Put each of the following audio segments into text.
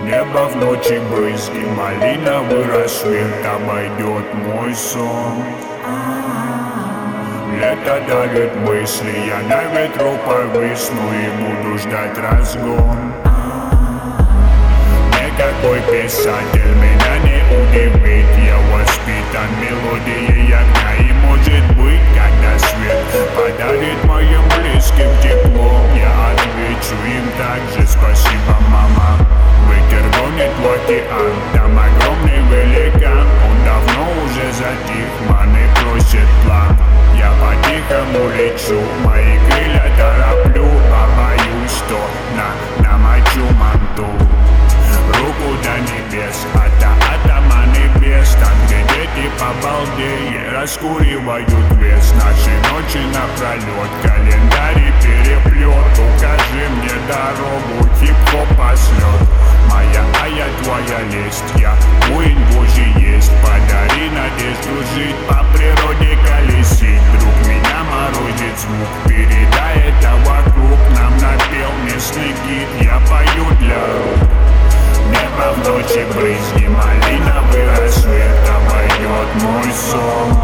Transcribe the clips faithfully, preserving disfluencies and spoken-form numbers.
Небо в ночи брызги, малиновый рассвет, обойдет мой сон. Лето давит мысли, я на ветру повисну и буду ждать разгон. Никакой писатель меня не удивит, я воспитан мелодией огня. И может быть, когда свет подарит моим близким тепло, я отвечу им также: спасибо, мама. Ветер гонит в океан, там огромный великан. Он давно уже затих, маны просит план. Я по-тихому лечу, мои крылья тороплю, а боюсь, что на, намочу манту. Руку до небес, ата атома небес, там, где дети по балде раскуривают вес. Наши ночи напролет, календарь переплет. Укажи мне дорогу, хип-хоп пошлет. Моя, а я твоя лесть, я воин Божий есть. Подари надежду жить, по природе колесить. Вдруг меня морозит звук, передай это вокруг. Нам напел местный гид, я пою для рук. Небо в ночи брызги, малиновый рассвет, обойдет мой сон.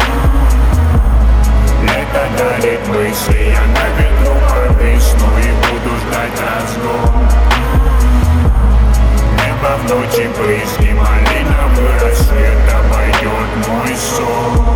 Лето дарит мысли, я на ветру повисну и буду ждать разгон. Небо в ночи брызги, малиновый рассвет, обойдет мой сон.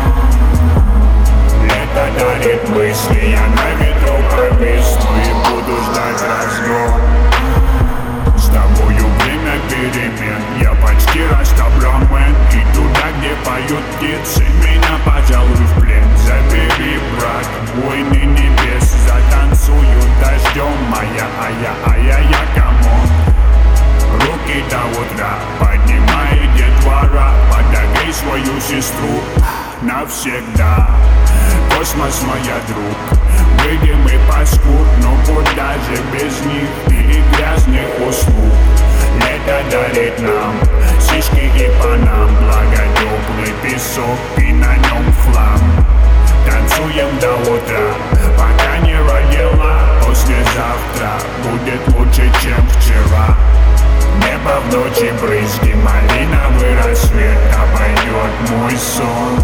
Лето дарит мысли, я на ветру повисну и буду ждать разгон. С тобою время перемен, я почти растаблен. И туда, где поют птицы, меня, пожалуй, в плен. Забери, брат, войны небес, затанцуют дождем. Моя, а я, а я, я, камон. Руки до утра, поднимай детвора. Подогрей свою сестру навсегда. Космос, моя друг, выйдем и паскуд, но куда же без них и грязных услуг. Лето дарит нам сишки и панам, благо теплый песок и на нем флам. Танцуем до утра, пока не родила. Послезавтра будет лучше, чем вчера. Небо в ночи брызги, малиновый рассвет, обойдет мой сон.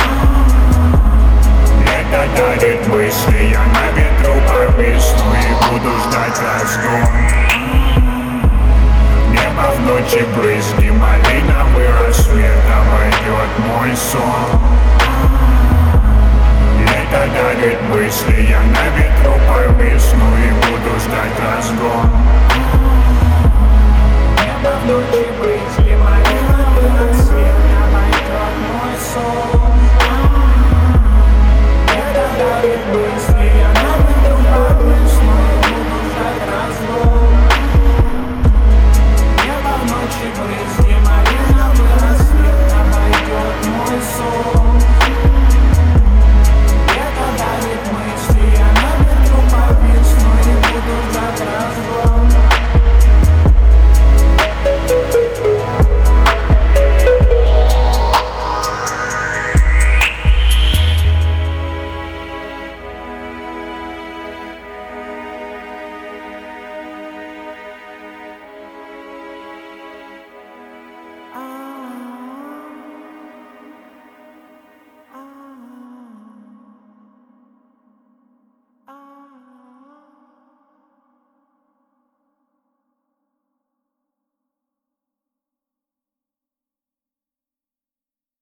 Лето дарит мысли, я на ветру повисну и буду ждать разгон. Небо в ночи брызги, малиновый рассвет, обойдет мой сон. Лето дарит мысли, я на ветру повисну и буду ждать разгон. Небо в ночи